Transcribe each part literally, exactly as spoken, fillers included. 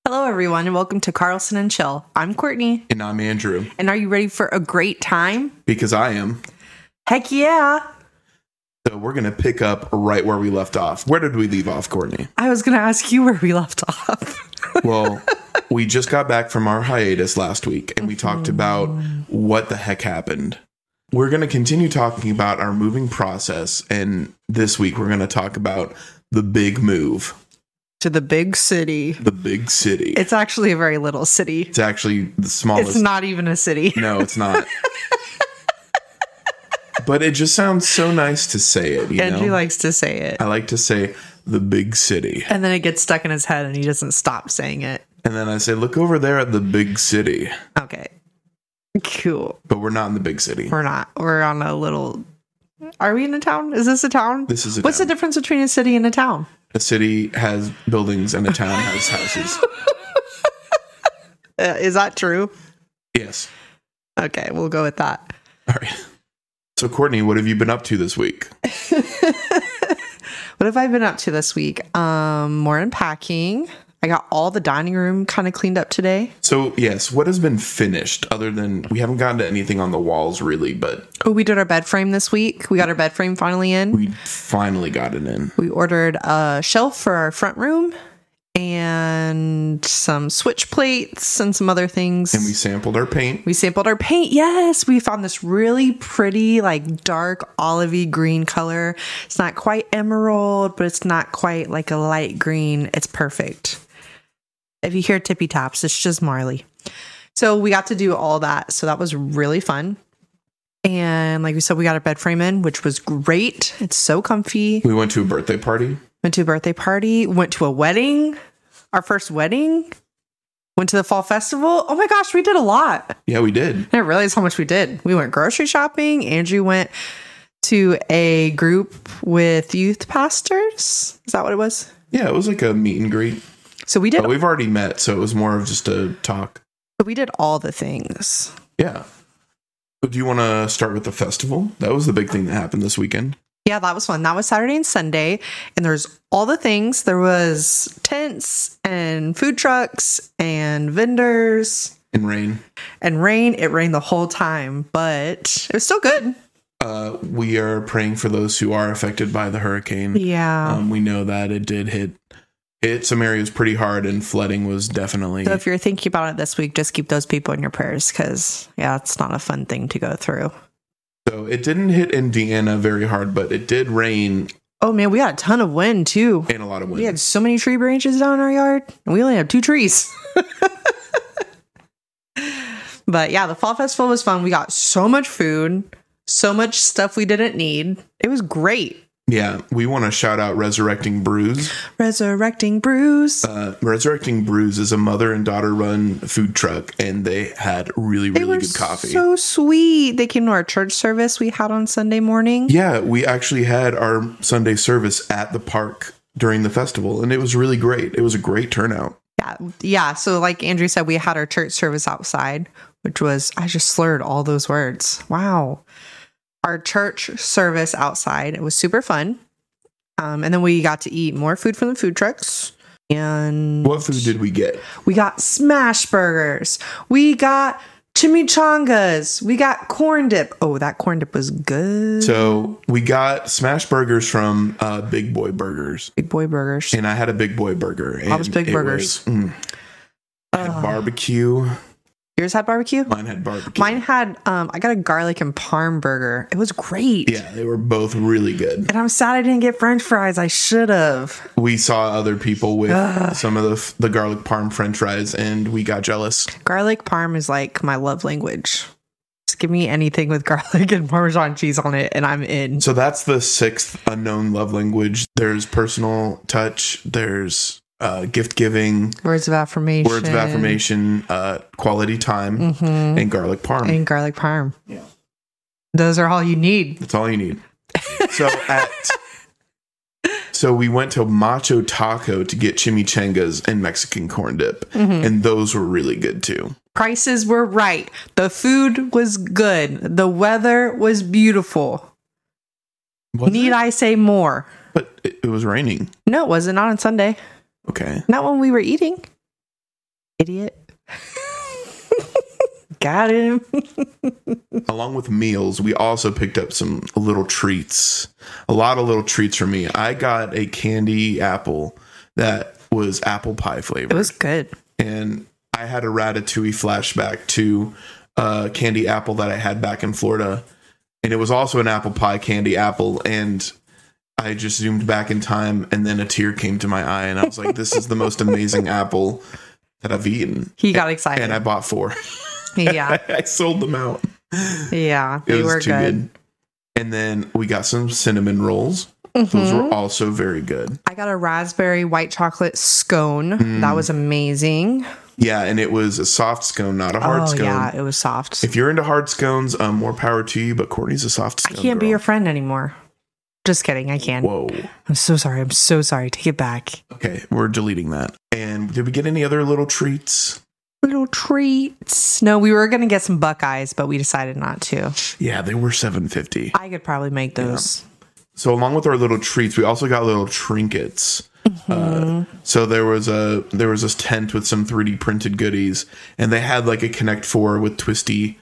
Hello, everyone, and welcome to Carlson and Chill. I'm Courtney. And I'm Andrew. And are you ready for a great time? Because I am. Heck yeah. So we're going to pick up right where we left off. Where did we leave off, Courtney? I was going to ask you where we left off. Well, we just got back from our hiatus last week, and we talked about what the heck happened. We're going to continue talking about our moving process, and this week we're going to talk about the big move. To the big city. The big city. It's actually a very little city. It's actually the smallest. It's not even a city. No, it's not. But it just sounds so nice to say it. You Andrew know? likes to say it. I like to say the big city. And then it gets stuck in his head and he doesn't stop saying it. And then I say, look over there at the big city. Okay. Cool. But we're not in the big city. We're not. We're on a little... Are we in a town? Is this a town? This is a What's town. the difference between a city and a town? A city has buildings and a town has houses. Uh, is that true? Yes. Okay, we'll go with that. All right. So, Courtney, what have you been up to this week? What have I been up to this week? Um, more unpacking. I got all the dining room kind of cleaned up today. So, yes, what has been finished other than we haven't gotten to anything on the walls really, but Oh, we did our bed frame this week. We got our bed frame finally in. we finally got it in. We ordered a shelf for our front room and some switch plates and some other things. And we sampled our paint. We sampled our paint. Yes, we found this really pretty, like dark olivey green color. It's not quite emerald, but it's not quite like a light green. It's perfect. If you hear tippy taps, it's just Marley. So we got to do all that. So that was really fun. And like we said, we got our bed frame in, which was great. It's so comfy. We went to a birthday party. Went to a birthday party. Went to a wedding. Our first wedding. Went to the fall festival. Oh my gosh, we did a lot. Yeah, we did. I didn't realize how much we did. We went grocery shopping. Andrew went to a group with youth pastors. Is that what it was? Yeah, it was like a meet and greet. So we did. But we've already met, so it was more of just a talk. We did all the things. Yeah. Do you want to start with the festival? That was the big thing that happened this weekend. Yeah, that was fun. That was Saturday and Sunday. And there's all the things. There was tents and food trucks and vendors. In rain. And rain. It rained the whole time, but it was still good. Uh, we are praying for those who are affected by the hurricane. Yeah. Um, we know that it did hit hit some areas pretty hard, and flooding was definitely... So if you're thinking about it this week, just keep those people in your prayers because, yeah, it's not a fun thing to go through. So it didn't hit Indiana very hard, but it did rain. Oh, man, we got a ton of wind, too. And a lot of wind. We had so many tree branches down our yard, and we only have two trees. But, yeah, the Fall Festival was fun. We got so much food, so much stuff we didn't need. It was great. Yeah, we want to shout out Resurrecting Brews. Resurrecting Brews. Uh, Resurrecting Brews is a mother and daughter run food truck, and they had really, They really were good coffee. so sweet. They came to our church service we had on Sunday morning. Yeah, we actually had our Sunday service at the park during the festival, and it was really great. It was a great turnout. Yeah, yeah. So like Andrew said, we had our church service outside, which was, I just slurred all those words. Wow. Our church service outside. It was super fun. Um, and then we got to eat more food from the food trucks. And What food did we get? we got smash burgers. We got chimichangas. We got corn dip. Oh, that corn dip was good. So we got smash burgers from uh, Big Boy Burgers. Big boy burgers. And I had a Big Boy burger. And I was Big it Burgers. Was, mm, I had barbecue. Yours had barbecue? Mine had barbecue. Mine had, um, I got a garlic and parm burger. It was great. Yeah, they were both really good. And I'm sad I didn't get french fries. I should have. We saw other people with Ugh. some of the the garlic parm french fries, and we got jealous. Garlic parm is like my love language. Just give me anything with garlic and Parmesan cheese on it, and I'm in. So that's the sixth unknown love language. There's personal touch. There's uh, gift giving, Words of affirmation. words of affirmation, uh, quality time, Mm-hmm. and garlic parm. And garlic parm. Yeah. Those are all you need. That's all you need. So at so we went to Macho Taco to get chimichangas and Mexican corn dip, Mm-hmm. and those were really good too. Prices were right. The food was good. The weather was beautiful. Was Need it? I say more? But it, it was raining. No, it wasn't. Not on Sunday. Okay. Not when we were eating. Idiot. Got him. Along with meals, we also picked up some little treats. A lot of little treats for me. I got a candy apple that was apple pie flavored. It was good. And I had a Ratatouille flashback to a candy apple that I had back in Florida. And it was also an apple pie candy apple. And I just zoomed back in time, and then a tear came to my eye. And I was like, this is the most amazing apple that I've eaten. He got excited. And I bought four. Yeah. I sold them out. Yeah, they it was were too good. good. And then we got some cinnamon rolls. Mm-hmm. Those were also very good. I got a raspberry white chocolate scone. Mm. That was amazing. Yeah, and it was a soft scone, not a hard oh, scone. Yeah, it was soft. If you're into hard scones, um, more power to you, but Courtney's a soft scone I can't girl. be your friend anymore. Just kidding, I can. Whoa. I'm so sorry. I'm so sorry. Take it back. Okay, we're deleting that. And did we get any other little treats? Little treats. No, we were going to get some Buckeyes, but we decided not to. Yeah, they were seven fifty. I could probably make those. Yeah. So along with our little treats, we also got little trinkets. Mm-hmm. Uh, so there was a there was this tent with some three D printed goodies, and they had like a Connect Four with twisty,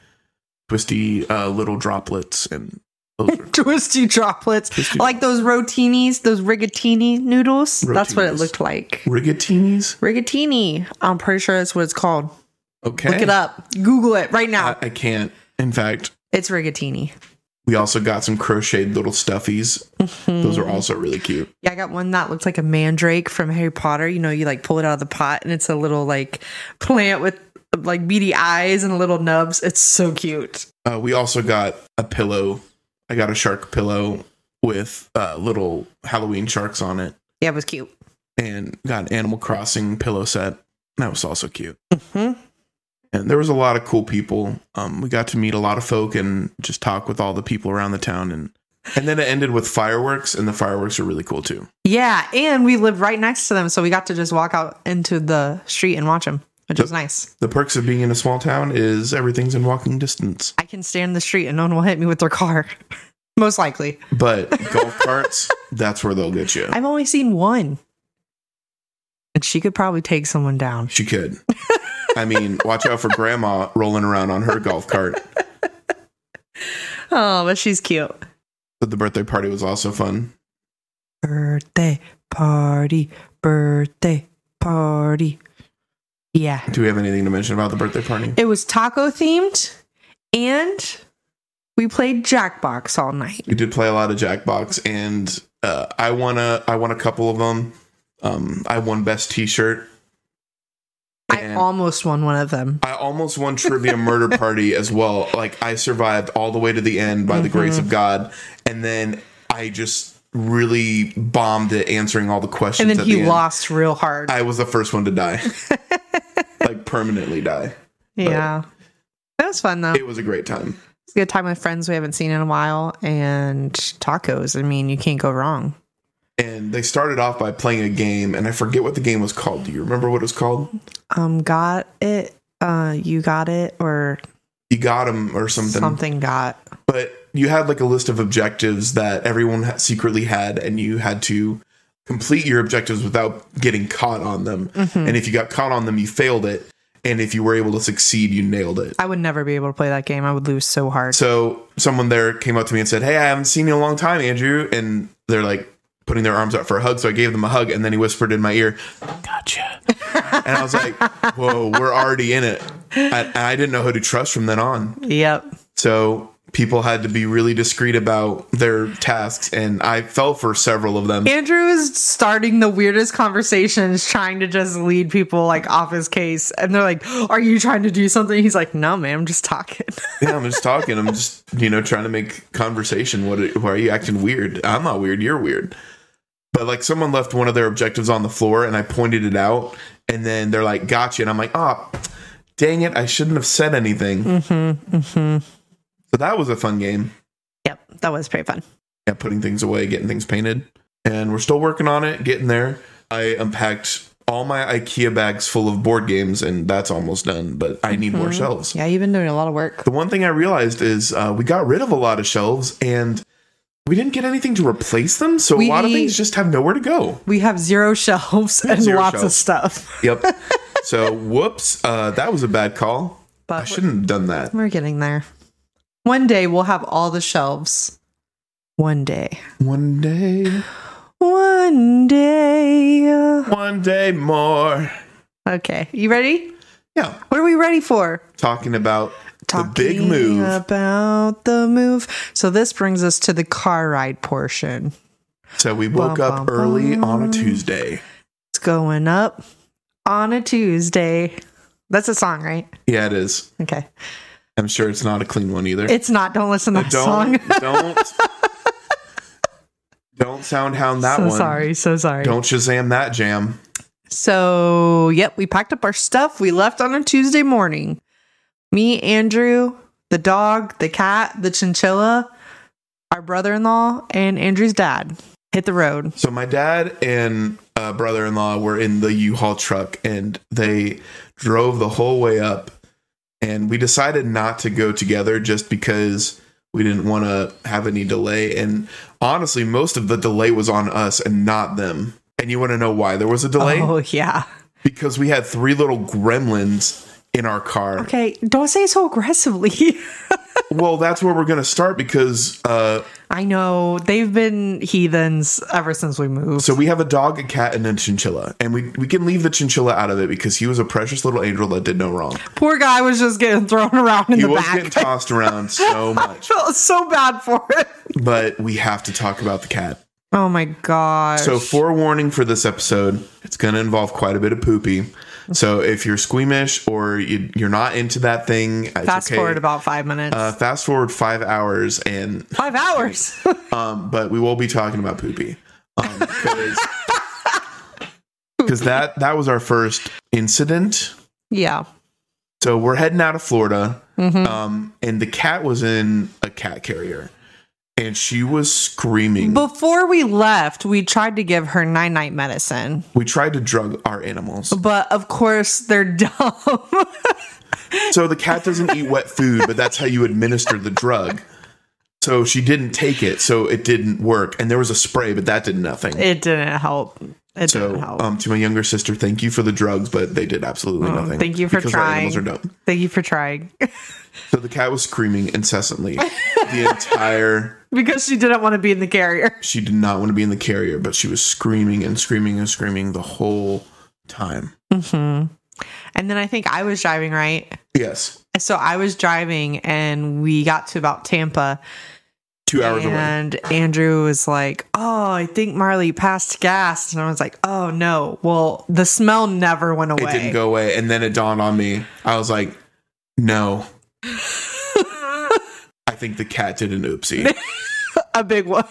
twisty uh, little droplets and those are, twisty droplets, twisty like those rotinis, those rigatini noodles. Rotinis. That's what it looked like. Rigatinis, rigatini. I'm pretty sure that's what it's called. Okay, look it up. Google it right now. I, I can't. In fact, it's rigatini. We also got some crocheted little stuffies. Mm-hmm. Those are also really cute. Yeah, I got one that looks like a mandrake from Harry Potter. You know, you like pull it out of the pot and it's a little like plant with like beady eyes and little nubs. It's so cute. Uh, we also got a pillow. I got a shark pillow with uh, little Halloween sharks on it. Yeah, it was cute. And got an Animal Crossing pillow set. That was also cute. Mm-hmm. And there was a lot of cool people. Um, we got to meet a lot of folk and just talk with all the people around the town. And and then it ended with fireworks, and the fireworks are really cool too. Yeah, and we live right next to them, so we got to just walk out into the street and watch them, which the, was nice. The perks of being in a small town is everything's in walking distance. I can stand in the street and no one will hit me with their car. Most likely. But golf carts, that's where they'll get you. I've only seen one. And she could probably take someone down. She could. I mean, watch out for grandma rolling around on her golf cart. Oh, but she's cute. But the birthday party was also fun. Birthday party, birthday party. Yeah. Do we have anything to mention about the birthday party? It was taco themed, and we played Jackbox all night. We did play a lot of Jackbox, and uh, I won a I won a couple of them. Um, I won best T-shirt. I almost won one of them. I almost won Trivia Murder Party as well. Like, I survived all the way to the end by mm-hmm. the grace of God. And then I just really bombed at answering all the questions. And then at he the end. lost real hard. I was the first one to die. Like, permanently die. Yeah. But that was fun, though. It was a great time. It's a good time with friends we haven't seen in a while. And tacos. I mean, you can't go wrong. And they started off by playing a game, and I forget what the game was called. Do you remember what it was called? Um, got it. Uh, you got it, or you got them, or something. Something got. But you had like a list of objectives that everyone had secretly had, and you had to complete your objectives without getting caught on them. Mm-hmm. And if you got caught on them, you failed it. And if you were able to succeed, you nailed it. I would never be able to play that game. I would lose so hard. So someone there came up to me and said, "Hey, I haven't seen you in a long time, Andrew." And they're like, putting their arms out for a hug, so I gave them a hug, and then he whispered in my ear, "Gotcha." And I was like, whoa, we're already in it. I, I didn't know who to trust from then on. Yep. So people had to be really discreet about their tasks, and I fell for several of them. Andrew is starting the weirdest conversations, trying to just lead people like off his case, and they're like, "Are you trying to do something?" He's like, "No, man, I'm just talking." Yeah, I'm just talking. I'm just, you know, trying to make conversation. What? Why are you acting weird? I'm not weird. You're weird. But like, someone left one of their objectives on the floor, and I pointed it out, and then they're like, "Gotcha," and I'm like, "Oh, dang it! I shouldn't have said anything." Mm-hmm, mm-hmm. So that was a fun game. Yep, that was pretty fun. Yeah, putting things away, getting things painted, and we're still working on it, getting there. I unpacked all my IKEA bags full of board games, and that's almost done. But I need mm-hmm. more shelves. Yeah, you've been doing a lot of work. The one thing I realized is uh, we got rid of a lot of shelves, and we didn't get anything to replace them, so we, a lot of things just have nowhere to go. We have zero shelves and zero lots shelves. of stuff. Yep. So, whoops. Uh, that was a bad call. But I shouldn't have done that. We're getting there. One day we'll have all the shelves. One day. One day. One day. One day more. Okay. You ready? Yeah. What are we ready for? Talking about Talking the big move. about the move. So this brings us to the car ride portion. So we woke Bum, up bum, early bum. on a Tuesday. It's going up on a Tuesday. That's a song, right? Yeah, it is. Okay. I'm sure it's not a clean one either. It's not. Don't listen to that song. Don't, don't, don't sound hound that so one. sorry. So sorry. Don't Shazam that jam. So, yep, we packed up our stuff. We left on a Tuesday morning. Me, Andrew, the dog, the cat, the chinchilla, our brother-in-law, and Andrew's dad hit the road. So my dad and uh, brother-in-law were in the U-Haul truck, and they drove the whole way up. And we decided not to go together just because we didn't want to have any delay. And honestly, most of the delay was on us and not them. And you want to know why there was a delay? Oh, yeah. Because we had three little gremlins in our car. Okay, don't say it so aggressively. Well, that's where we're going to start because... Uh, I know. They've been heathens ever since we moved. so we have a dog, a cat, and a chinchilla. And we, we can leave the chinchilla out of it because he was a precious little angel that did no wrong. Poor guy was just getting thrown around in He the was back. getting tossed around so I much. felt so bad for it. But we have to talk about the cat. Oh my gosh. So forewarning for this episode, it's going to involve quite a bit of poopy. So if you're squeamish or you, you're not into that thing, it's fast okay. forward about five minutes. Uh, fast forward five hours and five hours. um, but we will be talking about poopy um, because because that that was our first incident. Yeah. So we're heading out of Florida, Mm-hmm. um, and the cat was in a cat carrier. And she was screaming. Before we left, we tried to give her nine night medicine. We tried to drug our animals. But of course, they're dumb. So the cat doesn't eat wet food, but that's how you administer the drug. So she didn't take it, so it didn't work. And there was a spray, but that did nothing. It didn't help. It so, didn't help. um, to my younger sister, thank you for the drugs, but they did absolutely Oh, nothing. thank you for because trying. Our animals are dumb. Thank you for trying. So the cat was screaming incessantly the entire... Because she didn't want to be in the carrier. She did not want to be in the carrier, but she was screaming and screaming and screaming the whole time. Mm-hmm. And then I think I was driving, right? Yes. So I was driving and we got to about Tampa. Two hours away. And Andrew was like, oh, I think Marley passed gas. And I was like, oh, no. Well, the smell never went away. It didn't go away. And then it dawned on me. I was like, no. I think the cat did an oopsie. A big one.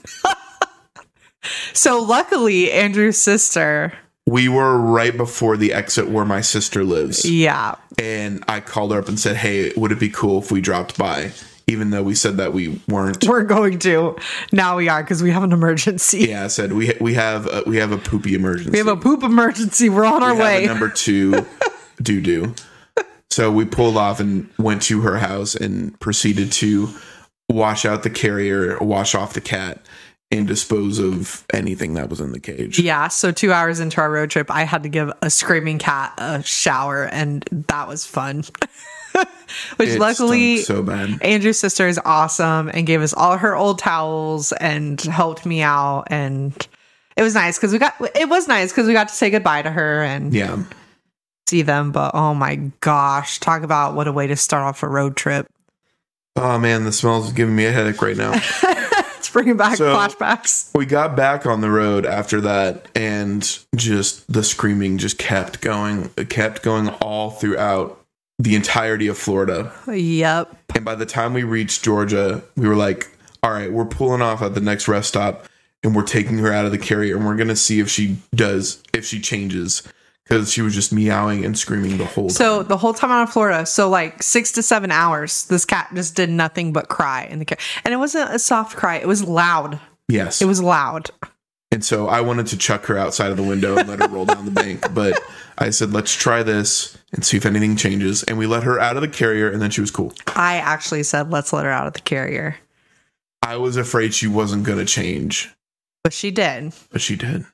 So luckily, Andrew's sister. We were right before the exit where my sister lives. Yeah. And I called her up and said, hey, would it be cool if we dropped by? Even though we said that we weren't. We're going to. Now we are because we have an emergency. Yeah, I said we we have a, we have a poopy emergency. We have a poop emergency. We're on our we way. Have a number two doo doo. So we pulled off and went to her house and proceeded to wash out the carrier, wash off the cat, and dispose of anything that was in the cage. Yeah, so two hours into our road trip, I had to give a screaming cat a shower, and that was fun. Which It luckily, stunk so bad. Andrew's sister is awesome and gave us all her old towels and helped me out, and it was nice because we got it was nice because we got to say goodbye to her and Yeah. see them. But oh my gosh, talk about what a way to start off a road trip. Oh man, the smell's giving me a headache right now. It's bringing back So- flashbacks. We got back on the road after that, and just the screaming just kept going. It kept going all throughout the entirety of Florida. Yep. And by the time we reached Georgia, we were like, all right, we're pulling off at the next rest stop, and we're taking her out of the carrier, and we're going to see if she does, if she changes. Because she was just meowing and screaming the whole time. So the whole time out of Florida, so like six to seven hours, this cat just did nothing but cry in the car. And it wasn't a soft cry. It was loud. Yes. It was loud. And so I wanted to chuck her outside of the window and let her roll down the bank. But I said, let's try this and see if anything changes. And we let her out of the carrier, and then she was cool. I actually said, let's let her out of the carrier. I was afraid she wasn't going to change, But she did. but she did.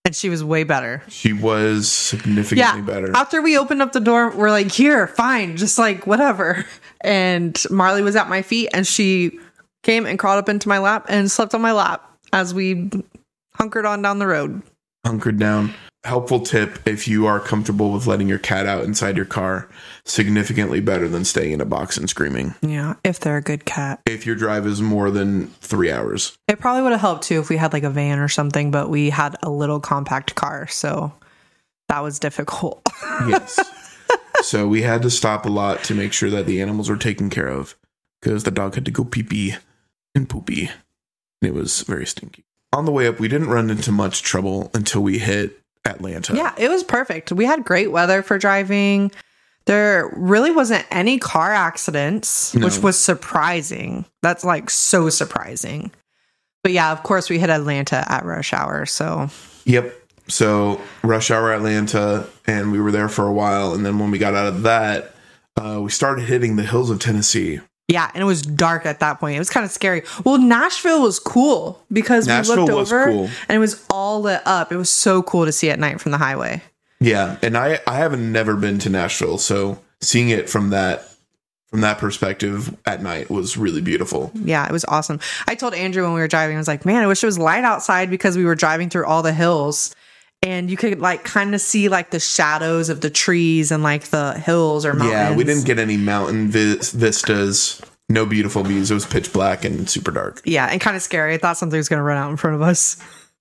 And she was way better. She was significantly Yeah. better. After we opened up the door, we're like, here, fine, just like whatever. And Marley was at my feet and she came and crawled up into my lap and slept on my lap as we hunkered on down the road. Hunkered down. Helpful tip if you are comfortable with letting your cat out inside your car, significantly better than staying in a box and screaming. Yeah, if they're a good cat. If your drive is more than three hours. It probably would have helped too if we had like a van or something, but we had a little compact car, so that was difficult. Yes. So we had to stop a lot to make sure that the animals were taken care of because the dog had to go pee-pee and poopy. It was very stinky. On the way up, we didn't run into much trouble until we hit Atlanta. Yeah, it was perfect. We had great weather for driving. There really wasn't any car accidents, No. which was surprising. That's like so surprising. But yeah, of course, we hit Atlanta at rush hour. So Yep. So rush hour Atlanta, and we were there for a while. And then when we got out of that, uh, we started hitting the hills of Tennessee. yeah, and it was dark at that point. It was kind of scary. Well, Nashville was cool because Nashville we looked was over cool. and it was all lit up. It was so cool to see at night from the highway. Yeah, and I I haven't never been to Nashville, so seeing it from that from that perspective at night was really beautiful. Yeah, it was awesome. I told Andrew when we were driving, I was like, man, I wish it was light outside because we were driving through all the hills and you could like kind of see like the shadows of the trees and like the hills or mountains. Yeah, we didn't get any mountain vis- vistas, no beautiful views. It was pitch black and super dark. Yeah, and kind of scary. I thought something was going to run out in front of us.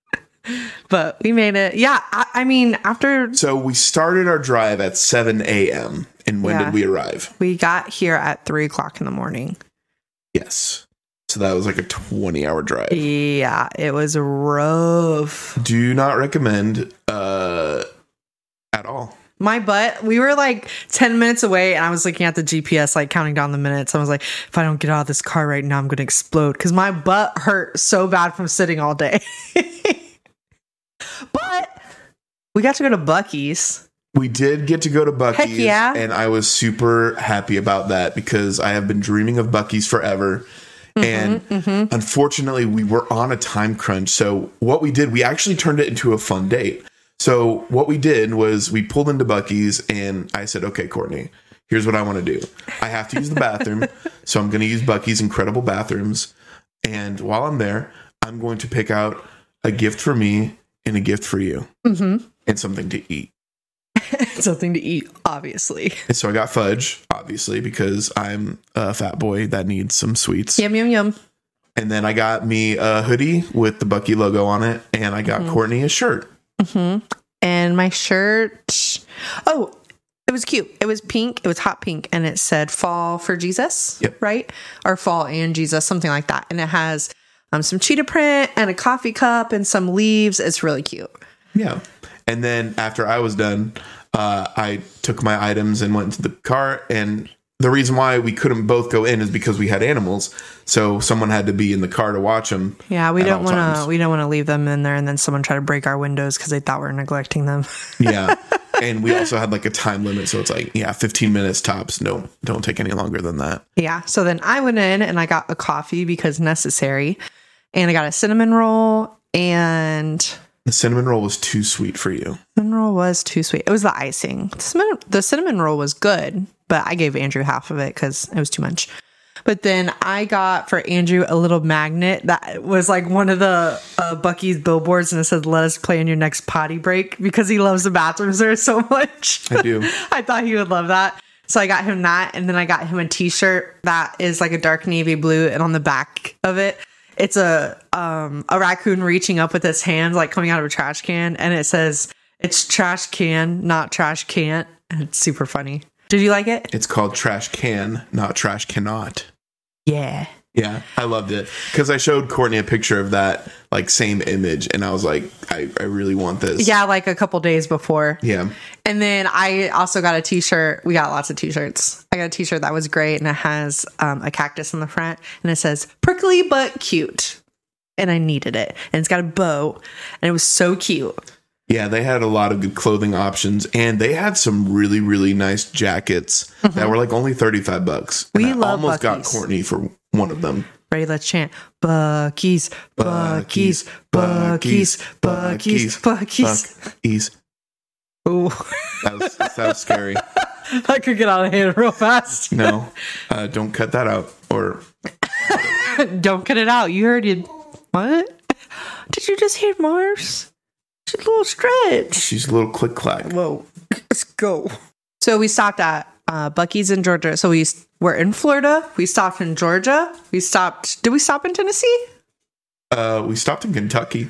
But we made it. Yeah, I, I mean, after So we started our drive at seven a.m. And when Yeah. did we arrive? we got here at three o'clock in the morning. Yes. So that was like a twenty-hour drive. Yeah, it was rough. Do not recommend uh, at all. My butt, we were like ten minutes away and I was looking at the G P S, like counting down the minutes. I was like, if I don't get out of this car right now, I'm going to explode because my butt hurt so bad from sitting all day. But we got to go to Buc-ee's. We did get to go to Buc-ee's. Heck yeah. And I was super happy about that because I have been dreaming of Buc-ee's forever. Mm-hmm, and mm-hmm. unfortunately, we were on a time crunch. So what we did, we actually turned it into a fun date. So what we did was we pulled into Buc-ee's and I said, okay, Courtney, here's what I want to do. I have to use the bathroom. So I'm going to use Buc-ee's incredible bathrooms. And while I'm there, I'm going to pick out a gift for me and a gift for you Mm-hmm. and something to eat. Something to eat, obviously. And so I got fudge, obviously, because I'm a fat boy that needs some sweets. Yum, yum, yum. And then I got me a hoodie with the Buc-ee logo on it. And I got Mhm. Courtney a shirt. Mm-hmm. And my shirt, oh, it was cute. It was pink. It was hot pink. And it said fall for Jesus, Yep. right? Or fall and Jesus, something like that. And it has um, some cheetah print and a coffee cup and some leaves. It's really cute. Yeah. And then after I was done, uh, I took my items and went to the car. And the reason why we couldn't both go in is because we had animals. So someone had to be in the car to watch them. Yeah, we at don't all want to. times. We don't want to leave them in there, and then someone try to break our windows because they thought we were neglecting them. Yeah. And we also had like a time limit. So it's like, yeah, fifteen minutes tops. No, don't take any longer than that. Yeah. So then I went in and I got a coffee because necessary, and I got a cinnamon roll, and The cinnamon roll was too sweet for you. cinnamon roll was too sweet. It was the icing. The cinnamon, the cinnamon roll was good, but I gave Andrew half of it because it was too much. But then I got for Andrew a little magnet that was like one of the uh, Buc-ee's billboards, and it said, "Let us play in your next potty break," because he loves the bathrooms there so much. I do. I thought he would love that. So I got him that, and then I got him a t-shirt that is like a dark navy blue, and on the back of it, it's a um, a raccoon reaching up with its hands, like coming out of a trash can, and it says, "It's trash can, not trash can't." And it's super funny. Did you like it? It's called Trash Can, not Trash Cannot. Yeah. Yeah, I loved it because I showed Courtney a picture of that like same image, and I was like, I, I really want this. Yeah, like a couple days before. Yeah. And then I also got a t-shirt. We got lots of t-shirts. I got a t-shirt that was great, and it has um, a cactus on the front, and it says prickly but cute. And I needed it. And it's got a bow, and it was so cute. Yeah, they had a lot of good clothing options, and they had some really, really nice jackets that were like only thirty-five bucks. And We I love almost got Buc-ee's. Courtney for one of them. Ready? Let's chant. Buc-ee's, Buc-ee's, Buc-ee's, Buc-ee's, Buc-ee's. Buc-ee's. Ooh. That was, that was scary. That could get out of hand real fast. No, uh, don't cut that out. Or don't cut it out. You heard it. What? Did you just hear Mars? She's a little stretch. She's a little click clack. Whoa. Let's go. So we stopped at uh, Buc-ee's in Georgia. So we were in Florida. We stopped in Georgia. We stopped. Did we stop in Tennessee? Uh, we stopped in Kentucky.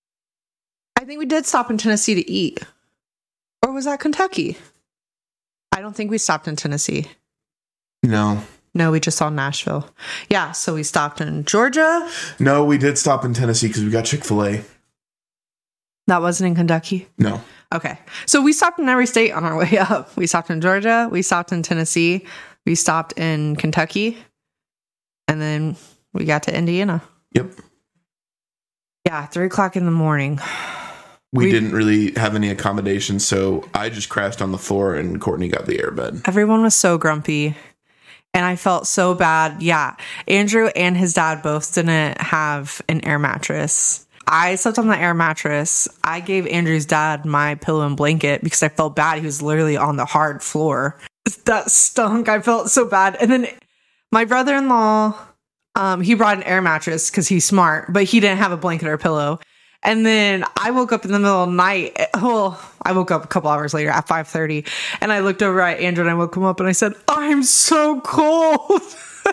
I think we did stop in Tennessee to eat. Or was that Kentucky? I don't think we stopped in Tennessee. No. No, we just saw Nashville. Yeah, so we stopped in Georgia. No, we did stop in Tennessee because we got Chick-fil-A. That wasn't in Kentucky? No. Okay. So we stopped in every state on our way up. We stopped in Georgia. We stopped in Tennessee. We stopped in Kentucky. And then we got to Indiana. Yep. Yeah, three o'clock in the morning. We, we didn't really have any accommodations, so I just crashed on the floor and Courtney got the airbed. Everyone was so grumpy. And I felt so bad. Yeah. Andrew and his dad both didn't have an air mattress. I slept on the air mattress. I gave Andrew's dad my pillow and blanket because I felt bad. He was literally on the hard floor. That stunk. I felt so bad. And then my brother-in-law, um, he brought an air mattress because he's smart, but he didn't have a blanket or a pillow. And then I woke up in the middle of the night. Well, I woke up a couple hours later at five thirty. And I looked over at Andrew and I woke him up and I said, I'm so cold.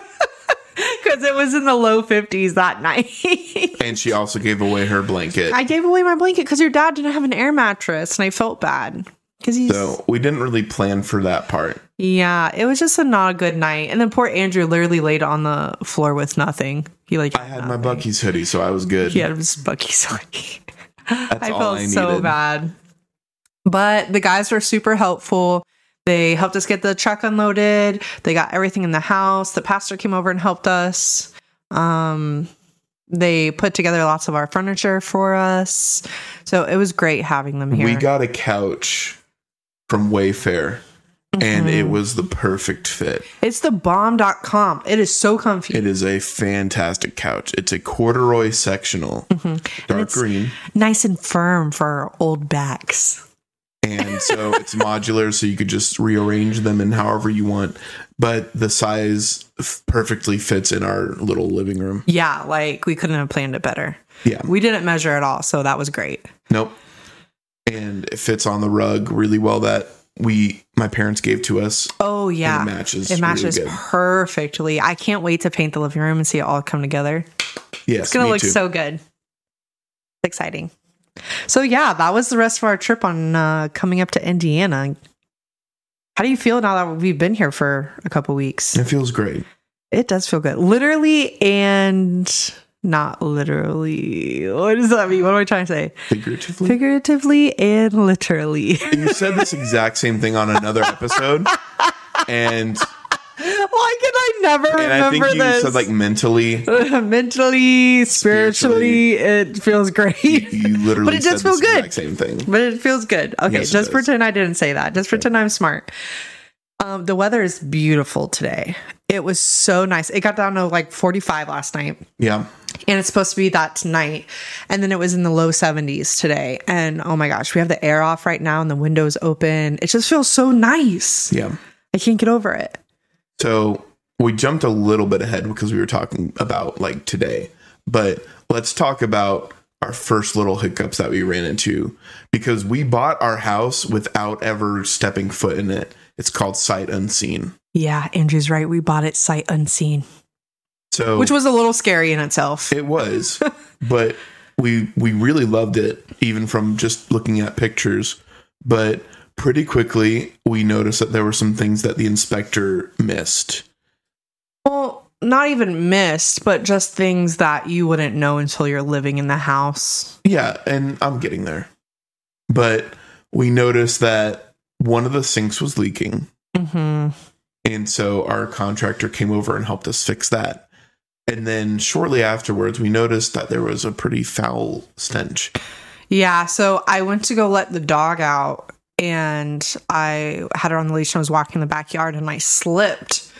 Because it was in the low fifties that night. And she also gave away her blanket. I gave away my blanket because your dad didn't have an air mattress. And I felt bad. Cause he's, so we didn't really plan for that part. Yeah, it was just a not a good night. And then poor Andrew literally laid on the floor with nothing. He like I had nothing. My Buc-ee's hoodie, so I was good. He had his Buc-ee's hoodie. That's I all felt I so needed. bad. But the guys were super helpful. They helped us get the truck unloaded. They got everything in the house. The pastor came over and helped us. Um, they put together lots of our furniture for us. So it was great having them here. We got a couch from Wayfair, mm-hmm. and it was the perfect fit. It's the bomb dot com. It is so comfy. It is a fantastic couch. It's a corduroy sectional, mm-hmm. dark green. Nice and firm for our old backs. And so it's modular, so you could just rearrange them in however you want. But the size f- perfectly fits in our little living room. Yeah, like we couldn't have planned it better. Yeah. We didn't measure at all, so that was great. Nope. And it fits on the rug really well that we, my parents gave to us. Oh, yeah. And it matches. It matches really good. perfectly. I can't wait to paint the living room and see it all come together. Yes, it's going to look too. so good. It's exciting. So, yeah, that was the rest of our trip on uh, coming up to Indiana. How do you feel now that we've been here for a couple weeks? It feels great. It does feel good. Literally and not literally. What does that mean? What am I trying to say? Figuratively? Figuratively and literally. You said this exact same thing on another episode. And why can I never and remember I think you this? said like mentally. Mentally, spiritually, spiritually, it feels great. You, you literally but it does said feel the good. Exact same thing. But it feels good. Okay, Yes, just it does. pretend I didn't say that. Just pretend I'm smart. Um, the weather is beautiful today. It was so nice. It got down to like forty-five last night. Yeah. And it's supposed to be that tonight. And then it was in the low seventies today. And oh my gosh, we have the air off right now and the windows open. It just feels so nice. Yeah. I can't get over it. So we jumped a little bit ahead because we were talking about like today. But let's talk about our first little hiccups that we ran into, because we bought our house without ever stepping foot in it. It's called sight unseen. Yeah, Andrew's right. We bought it sight unseen. So which was a little scary in itself. It was, but we we really loved it, even from just looking at pictures. But pretty quickly, we noticed that there were some things that the inspector missed. Well, not even missed, but just things that you wouldn't know until you're living in the house. Yeah, and I'm getting there. But we noticed that one of the sinks was leaking. Mm-hmm. And so our contractor came over and helped us fix that. And then shortly afterwards, we noticed that there was a pretty foul stench. Yeah, so I went to go let the dog out, and I had her on the leash and I was walking in the backyard, and I slipped.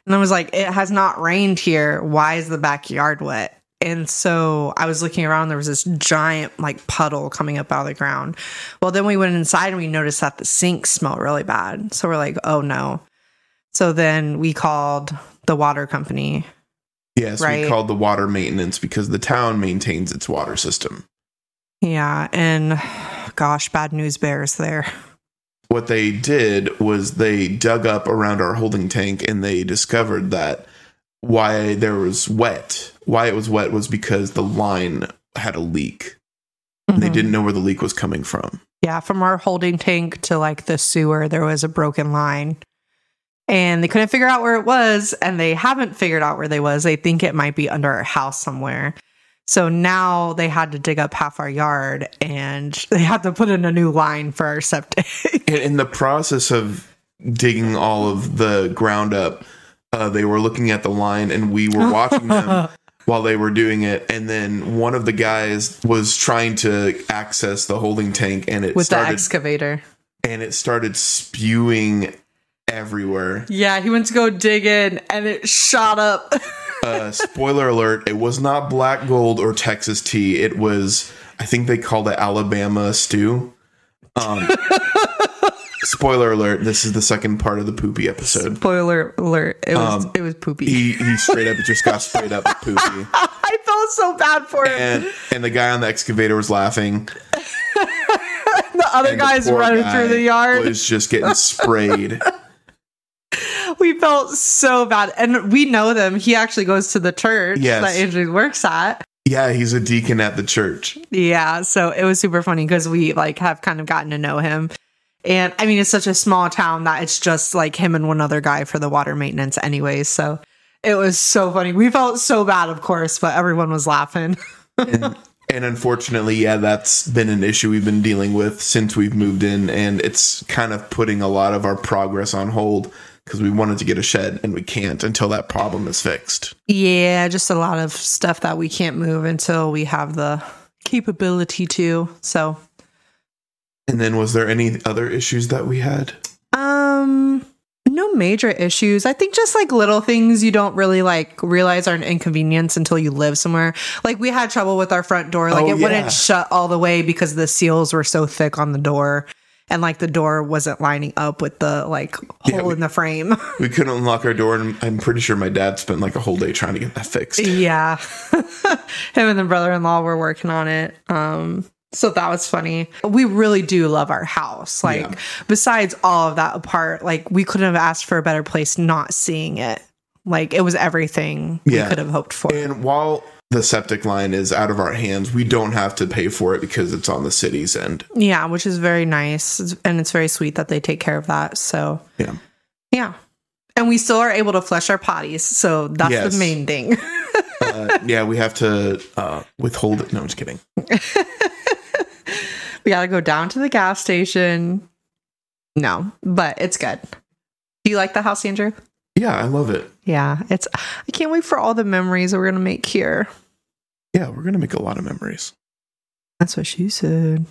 And I was like, it has not rained here. Why is the backyard wet? And so I was looking around. There was this giant like puddle coming up out of the ground. Well, then we went inside and we noticed that the sink smelled really bad. So we're like, oh no. So then we called the water company. Yes, right? We called the water maintenance because the town maintains its water system. Yeah. And gosh, bad news bears there. What they did was they dug up around our holding tank and they discovered that why there was wet. Why it was wet was because the line had a leak. Mm-hmm. They didn't know where the leak was coming from. Yeah, from our holding tank to like the sewer, there was a broken line. And they couldn't figure out where it was, and they haven't figured out where they was. They think it might be under our house somewhere. So now they had to dig up half our yard, and they had to put in a new line for our septic. And in the process of digging all of the ground up, uh, they were looking at the line, and we were watching them while they were doing it. And then one of the guys was trying to access the holding tank, and it with started, the excavator, and it started spewing everywhere. Yeah, he went to go dig in, and it shot up. Uh, spoiler alert, it was not black gold or Texas tea. It was, I think they called it Alabama stew. Um, spoiler alert, this is the second part of the poopy episode. Spoiler alert, it was um, it was poopy. He, he straight up just got straight up poopy. I felt so bad for him. And, and the guy on the excavator was laughing. The other and guy's the poor running guy through the yard. Was just getting sprayed. We felt so bad. And we know them. He actually goes to the church yes. that Andrew works at. Yeah, he's a deacon at the church. Yeah, so it was super funny because we like have kind of gotten to know him. And I mean, it's such a small town that it's just like him and one other guy for the water maintenance anyways. So it was so funny. We felt so bad, of course, but everyone was laughing. and, and unfortunately, yeah, that's been an issue we've been dealing with since we've moved in. And it's kind of putting a lot of our progress on hold. Because we wanted to get a shed and we can't until that problem is fixed. Yeah, just a lot of stuff that we can't move until we have the capability to. So, and then was there any other issues that we had? Um, no major issues. I think just like little things you don't really like realize are an inconvenience until you live somewhere. Like we had trouble with our front door. Like oh, it yeah. wouldn't shut all the way because the seals were so thick on the door. And like the door wasn't lining up with the like hole yeah, we, in the frame. We couldn't unlock our door, and I'm pretty sure my dad spent like a whole day trying to get that fixed. Yeah. Him and the brother-in-law were working on it. Um, so that was funny. We really do love our house. Like yeah. Besides all of that apart, like we couldn't have asked for a better place not seeing it. Like it was everything yeah. we could have hoped for. And while the septic line is out of our hands, we don't have to pay for it because it's on the city's end. Yeah, which is very nice. And it's very sweet that they take care of that. So, yeah. Yeah. And we still are able to flush our potties. So that's yes. the main thing. uh, yeah, we have to uh, withhold it. No, I'm just kidding. We got to go down to the gas station. No, but it's good. Do you like the house, Andrew? Yeah, I love it. Yeah, it's. I can't wait for all the memories we're gonna make here. Yeah, we're gonna make a lot of memories. That's what she said.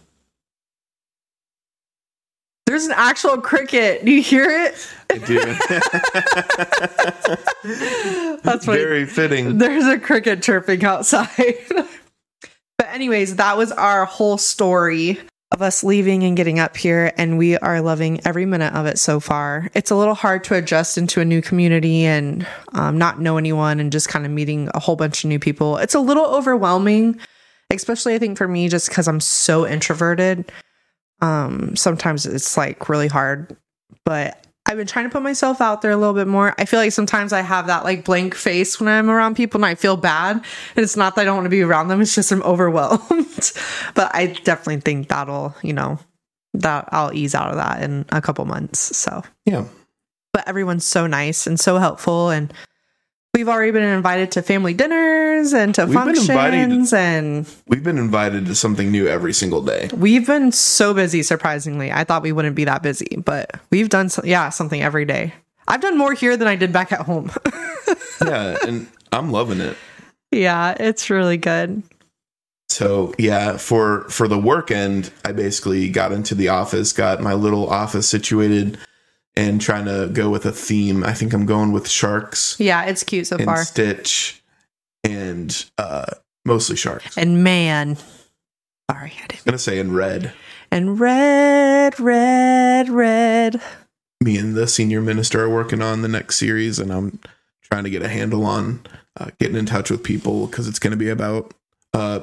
There's an actual cricket. Do you hear it? I do. That's very fitting. There's a cricket chirping outside. But anyways, that was our whole story of us leaving and getting up here, and we are loving every minute of it so far. It's a little hard to adjust into a new community and um, not know anyone and just kind of meeting a whole bunch of new people. It's a little overwhelming, especially I think for me, just because I'm so introverted. Um, sometimes it's like really hard, but I've been trying to put myself out there a little bit more. I feel like sometimes I have that like blank face when I'm around people and I feel bad. And it's not that I don't want to be around them. It's just I'm overwhelmed. But I definitely think that'll, you know, that I'll ease out of that in a couple months. So, yeah. But everyone's so nice and so helpful. And we've already been invited to family dinners and to we've functions. Been invited, and we've been invited to something new every single day. We've been so busy, surprisingly. I thought we wouldn't be that busy, but we've done, so, yeah, something every day. I've done more here than I did back at home. Yeah, and I'm loving it. Yeah, it's really good. So, yeah, for, for the work end, I basically got into the office, got my little office situated and trying to go with a theme. I think I'm going with sharks. Yeah, it's cute so and far. Stitch and uh, mostly sharks. And man, sorry, I didn't. I'm gonna say in red. And red, red, red. Me and the senior minister are working on the next series, and I'm trying to get a handle on uh, getting in touch with people because it's going to be about, uh,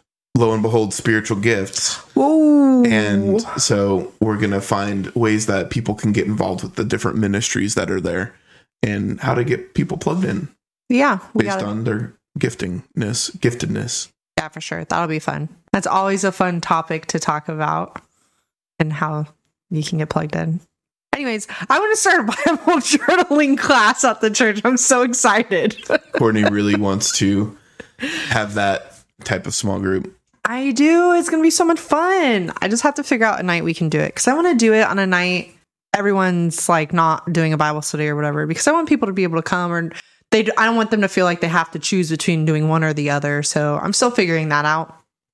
lo and behold, spiritual gifts. Whoa. And so we're going to find ways that people can get involved with the different ministries that are there and how to get people plugged in. Yeah. We based gotta, on their giftingness, giftedness. Yeah, for sure. That'll be fun. That's always a fun topic to talk about and how you can get plugged in. Anyways, I want to start a Bible journaling class at the church. I'm so excited. Courtney really wants to have that type of small group. I do. It's going to be so much fun. I just have to figure out a night we can do it because I want to do it on a night everyone's like not doing a Bible study or whatever because I want people to be able to come or they. I don't want them to feel like they have to choose between doing one or the other. So I'm still figuring that out,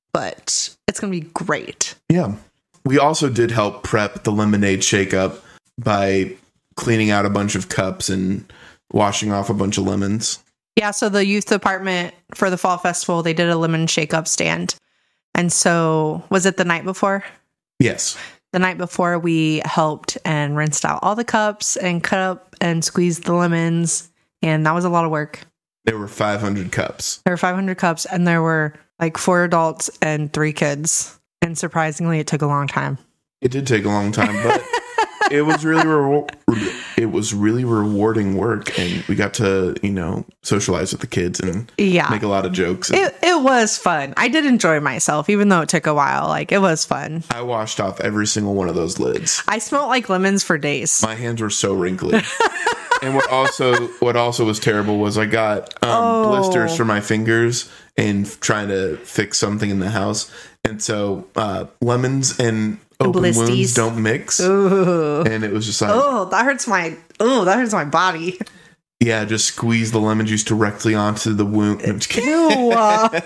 but it's going to be great. Yeah. We also did help prep the lemonade shake-up by cleaning out a bunch of cups and washing off a bunch of lemons. Yeah, so the youth department for the fall festival, they did a lemon shake-up stand. And so, was it the night before? Yes. The night before, we helped and rinsed out all the cups and cut up and squeezed the lemons. And that was a lot of work. There were five hundred cups. There were five hundred cups, and there were like four adults and three kids. And surprisingly, it took a long time. It did take a long time, but... It was really re- it was really rewarding work, and we got to, you know, socialize with the kids and yeah. make a lot of jokes. And it it was fun. I did enjoy myself, even though it took a while. Like, it was fun. I washed off every single one of those lids. I smelled like lemons for days. My hands were so wrinkly. And what also what also was terrible was I got um, Oh. blisters for my fingers and trying to fix something in the house, and so uh, lemons and open Blisties. wounds don't mix. Ooh. And it was just like, Oh, that hurts my. Oh, that hurts my body. yeah, just squeeze the lemon juice directly onto the wound. I'm just kidding. Ew, uh,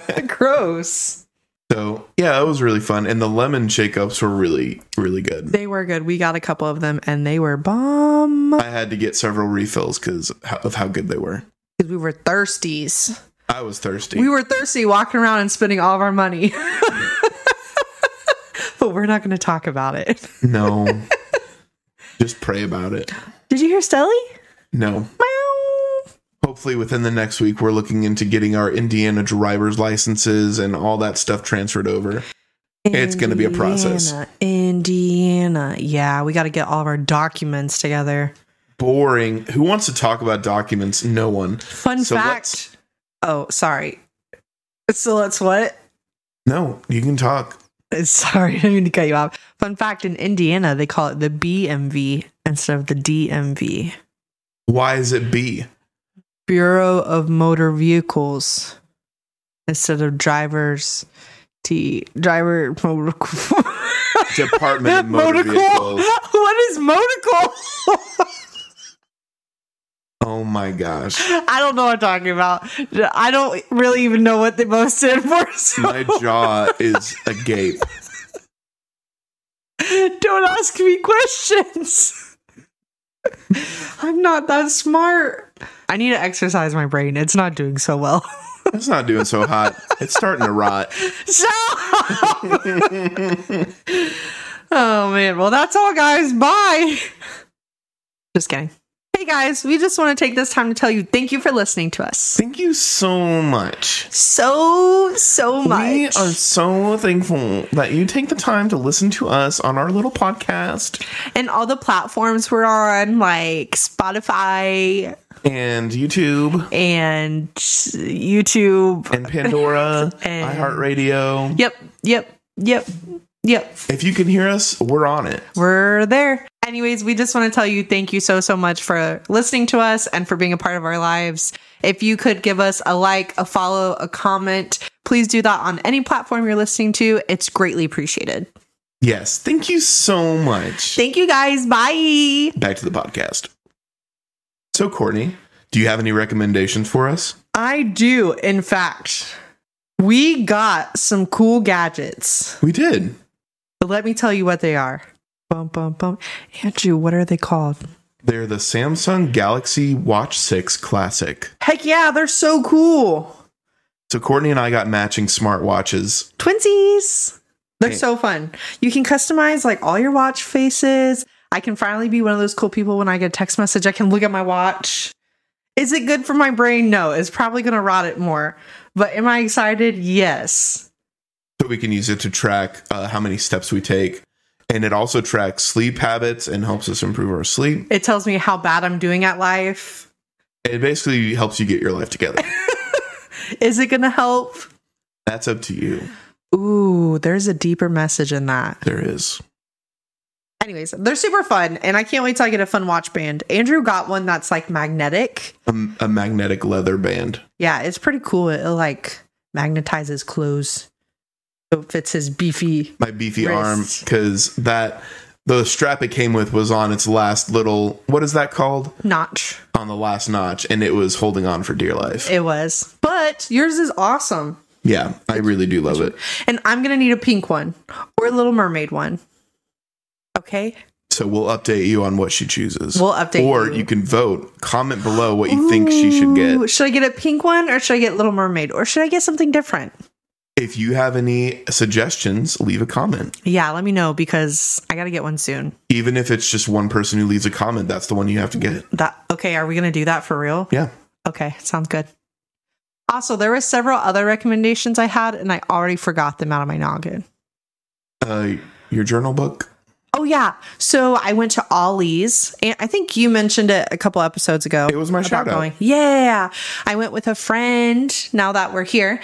gross. So yeah, it was really fun, and the lemon shake-ups were really, really good. They were good. We got a couple of them, and they were bomb. I had to get several refills because of how good they were. Because we were thirsties. I was thirsty. We were thirsty, walking around and spending all of our money. But we're not going to talk about it. No, just pray about it. Did you hear Stelly? No. Meow. Hopefully within the next week, we're looking into getting our Indiana driver's licenses and all that stuff transferred over. It's going to be a process. Indiana, Indiana. Yeah, we got to get all of our documents together. Boring. Who wants to talk about documents? No one. Fun So fact. let's- Oh, sorry. So let's what? No, you can talk. Sorry, I didn't mean to cut you off. Fun fact, in Indiana, they call it the B M V instead of the D M V. Why is it B? Bureau of Motor Vehicles instead of drivers. T driver motor Department of Motor Vehicles. What is motorcle? Oh my gosh. I don't know what I'm talking about. I don't really even know what they both stand for. So. My jaw is agape. Don't ask me questions. I'm not that smart. I need to exercise my brain. It's not doing so well. It's not doing so hot. It's starting to rot. Stop! Oh, man. Well, that's all, guys. Bye. Just kidding. Hey, guys. We just want to take this time to tell you thank you for listening to us. Thank you so much. So, so much. We are so thankful that you take the time to listen to us on our little podcast. And all the platforms we're on, like Spotify And YouTube. and YouTube. And Pandora. And- iHeartRadio. Yep, yep, yep, yep. If you can hear us, we're on it. We're there. Anyways, we just want to tell you thank you so, so much for listening to us and for being a part of our lives. If you could give us a like, a follow, a comment, please do that on any platform you're listening to. It's greatly appreciated. Yes. Thank you so much. Thank you, guys. Bye. Back to the podcast. So, Courtney, do you have any recommendations for us? I do. In fact, we got some cool gadgets. We did. But let me tell you what they are. Bum, bum, bum. Andrew, what are they called? They're the Samsung Galaxy Watch six Classic. Heck yeah, they're so cool. So Courtney and I got matching smartwatches. Twinsies. They're Hey. so fun. You can customize like all your watch faces. I can finally be one of those cool people when I get a text message, I can look at my watch. Is it good for my brain? No, it's probably going to rot it more. But am I excited? Yes. So we can use it to track uh, how many steps we take. And it also tracks sleep habits and helps us improve our sleep. It tells me how bad I'm doing at life. It basically helps you get your life together. Is it going to help? That's up to you. Ooh, there's a deeper message in that. There is. Anyways, they're super fun, and I can't wait till I get a fun watch band. Andrew got one that's like magnetic. A, a magnetic leather band. Yeah, it's pretty cool. It, it like magnetizes clothes. So it fits his beefy. My beefy wrist. arm, because that the strap it came with was on its last little, what is that called? Notch. On the last notch, and it was holding on for dear life. It was. But yours is awesome. Yeah, I really do love it. And I'm going to need a pink one or a Little Mermaid one. Okay? So we'll update you on what she chooses. We'll update Or you. you can vote. Comment below what you think she should Ooh, get. should I get a pink one or should I get Little Mermaid? Or should I get something different? If you have any suggestions, leave a comment. Yeah, let me know because I got to get one soon. Even if it's just one person who leaves a comment, that's the one you have to get. That okay, are we going to do that for real? Yeah. Okay, sounds good. Also, there were several other recommendations I had and I already forgot them out of my noggin. Uh, your journal book? Oh yeah. So I went to Ollie's and I think you mentioned it a couple episodes ago. It was my about shout out. going. Yeah. I went with a friend now that we're here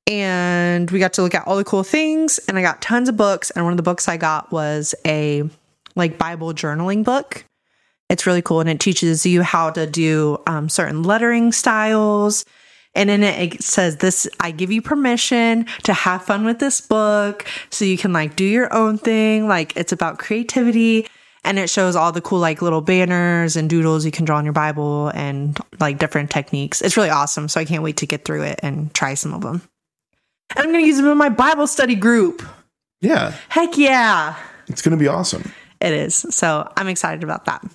and we got to look at all the cool things and I got tons of books. And one of the books I got was a like Bible journaling book. It's really cool and it teaches you how to do um, certain lettering styles. And in it, it says this, I give you permission to have fun with this book so you can like do your own thing. Like it's about creativity and it shows all the cool like little banners and doodles you can draw on your Bible and like different techniques. It's really awesome. So I can't wait to get through it and try some of them. And I'm going to use them in my Bible study group. Yeah. Heck yeah. It's going to be awesome. It is. So I'm excited about that.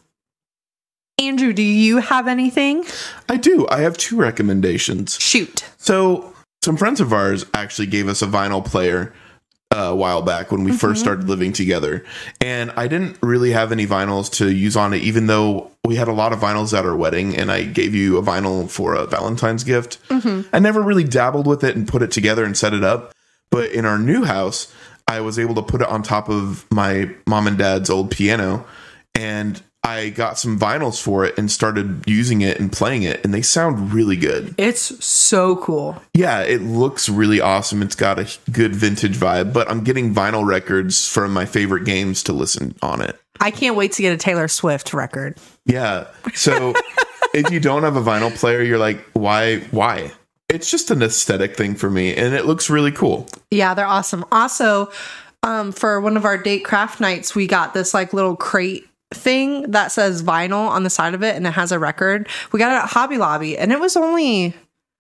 Andrew, do you have anything? I do. I have two recommendations. Shoot. So, some friends of ours actually gave us a vinyl player uh, a while back when we mm-hmm. first started living together. And I didn't really have any vinyls to use on it, even though we had a lot of vinyls at our wedding. And I gave you a vinyl for a Valentine's gift. Mm-hmm. I never really dabbled with it and put it together and set it up. But in our new house, I was able to put it on top of my mom and dad's old piano. And I got some vinyls for it and started using it and playing it, and they sound really good. It's so cool. Yeah, it looks really awesome. It's got a good vintage vibe, but I'm getting vinyl records from my favorite games to listen on it. I can't wait to get a Taylor Swift record. Yeah. So if you don't have a vinyl player, you're like, why? Why? It's just an aesthetic thing for me, and it looks really cool. Yeah, they're awesome. Also, um, for one of our date craft nights, we got this like little crate thing that says vinyl on the side of it and it has a record. We got it at Hobby Lobby and it was only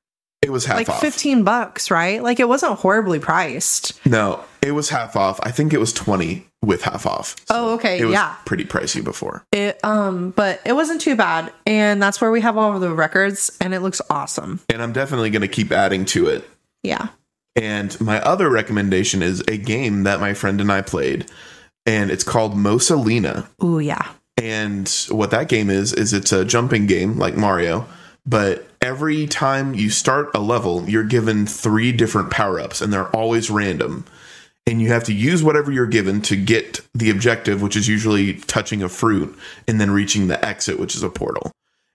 it was half like off. fifteen bucks, right? Like it wasn't horribly priced. No, it was half off. I think it was twenty with half off. So oh, okay. It was yeah. pretty pricey before. It um but it wasn't too bad and that's where we have all of the records and it looks awesome. And I'm definitely going to keep adding to it. Yeah. And my other recommendation is a game that my friend and I played. And it's called Mosalina. Ooh, yeah. And what that game is, is it's a jumping game like Mario. But every time you start a level, you're given three different power-ups. And they're always random. And you have to use whatever you're given to get the objective, which is usually touching a fruit. And then reaching the exit, which is a portal.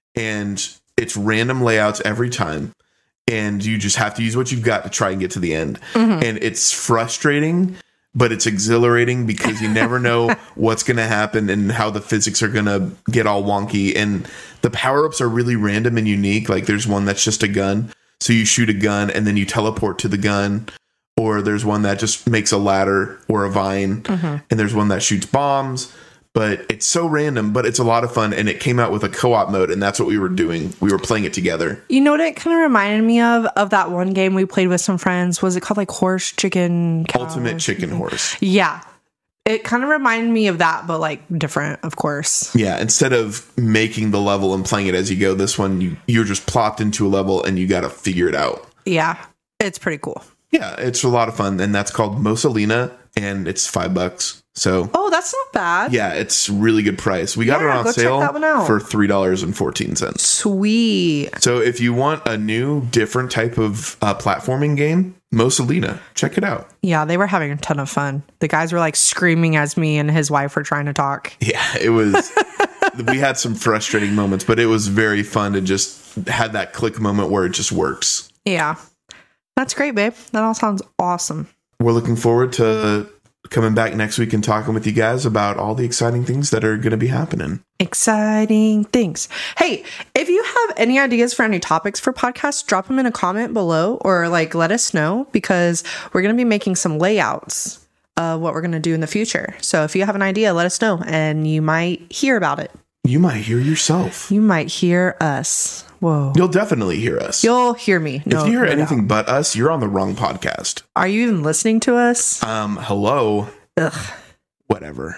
And it's random layouts every time. And you just have to use what you've got to try and get to the end. Mm-hmm. And it's frustrating, but it's exhilarating because you never know what's going to happen and how the physics are going to get all wonky. And the power-ups are really random and unique. Like there's one that's just a gun. So you shoot a gun and then you teleport to the gun. Or there's one that just makes a ladder or a vine. Mm-hmm. And there's one that shoots bombs. But it's so random, but it's a lot of fun. And it came out with a co-op mode. And that's what we were doing. We were playing it together. You know what it kind of reminded me of? Of that one game we played with some friends. Was it called like Horse, Chicken, Cow, Ultimate Chicken Horse. Yeah. It kind of reminded me of that, but like different, of course. Yeah, instead of making the level and playing it as you go, this one, you, you're just plopped into a level and you got to figure it out. Yeah, it's pretty cool. Yeah, it's a lot of fun. And that's called Mosalina, and it's five bucks. So, oh, that's not bad. Yeah, it's really good price. We got yeah, it on go sale check that one out. for three dollars and fourteen cents. Sweet. So if you want a new, different type of uh, platforming game, Mosalina, check it out. Yeah, they were having a ton of fun. The guys were like screaming as me and his wife were trying to talk. Yeah, it was. We had some frustrating moments, but it was very fun to just have that click moment where it just works. Yeah. That's great, babe. That all sounds awesome. We're looking forward to coming back next week and talking with you guys about all the exciting things that are going to be happening. Exciting things. Hey, if you have any ideas for any topics for podcasts, drop them in a comment below or like let us know, because we're going to be making some layouts of what we're going to do in the future. So if you have an idea, let us know and you might hear about it. You might hear yourself. You might hear us. Whoa. You'll definitely hear us. You'll hear me. No, if you hear no anything doubt. but us, you're on the wrong podcast. Are you even listening to us? Um, hello. Ugh. Whatever.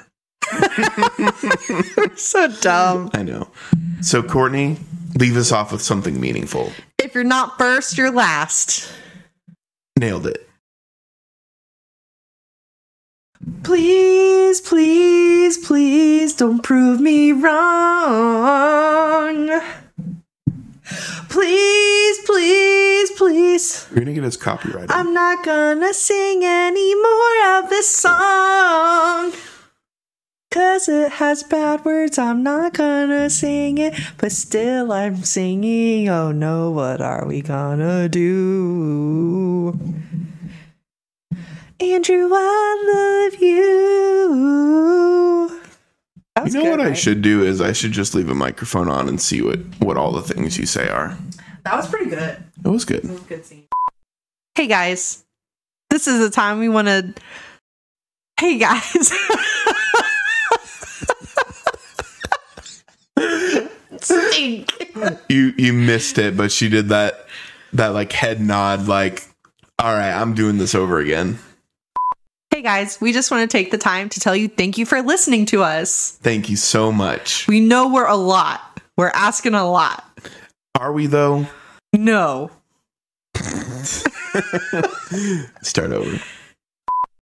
So dumb. I know. So, Courtney, leave us off with something meaningful. If you're not first, you're last. Nailed it. Please, please, please don't prove me wrong. Please, please, please. You're going to get us copyrighted. I'm not gonna sing any more of this song, 'cause it has bad words. I'm not gonna sing it, but still I'm singing. Oh no, what are we gonna do? Andrew, I love you. That was You know good, what I right? should do is I should just leave a microphone on and see what, what all the things you say are. That was pretty good. It was good. That was a good scene. Hey guys, this is the time we want to. Hey guys. Stink. You you missed it, but she did that that like head nod, like, all right, I'm doing this over again. Hey guys, we just want to take the time to tell you thank you for listening to us. Thank you so much. We know we're a lot. We're asking a lot. Are we though? No. Start over.